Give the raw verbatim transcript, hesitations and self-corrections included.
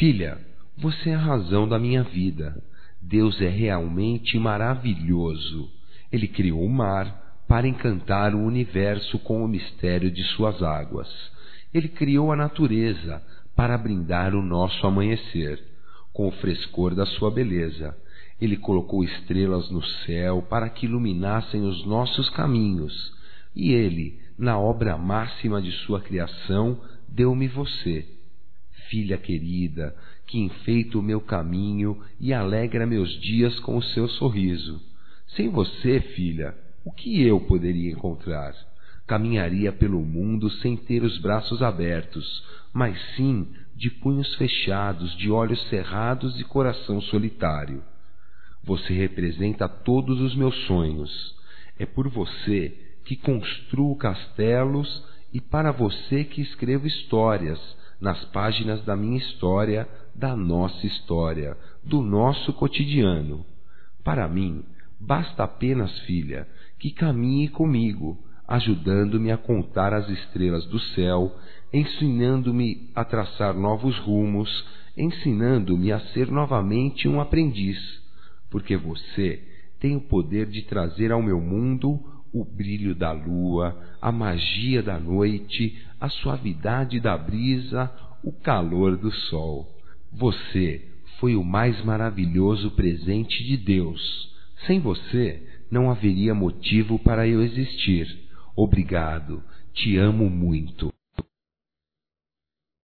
Filha, você é a razão da minha vida. Deus é realmente maravilhoso. Ele criou o mar para encantar o universo com o mistério de suas águas. Ele criou a natureza para brindar o nosso amanhecer, com o frescor da sua beleza. Ele colocou estrelas no céu para que iluminassem os nossos caminhos. E Ele, na obra máxima de sua criação, deu-me você. Filha querida, que enfeita o meu caminho e alegra meus dias com o seu sorriso. Sem você, filha, o que eu poderia encontrar? Caminharia pelo mundo sem ter os braços abertos, mas sim de punhos fechados, de olhos cerrados e coração solitário. Você representa todos os meus sonhos. É por você que construo castelos e para você que escrevo histórias nas páginas da minha história, da nossa história, do nosso cotidiano. Para mim, basta apenas, filha, que caminhe comigo, ajudando-me a contar as estrelas do céu, ensinando-me a traçar novos rumos, ensinando-me a ser novamente um aprendiz, porque você tem o poder de trazer ao meu mundo o brilho da lua, a magia da noite, a suavidade da brisa, o calor do sol. Você foi o mais maravilhoso presente de Deus. Sem você, não haveria motivo para eu existir. Obrigado. Te amo muito.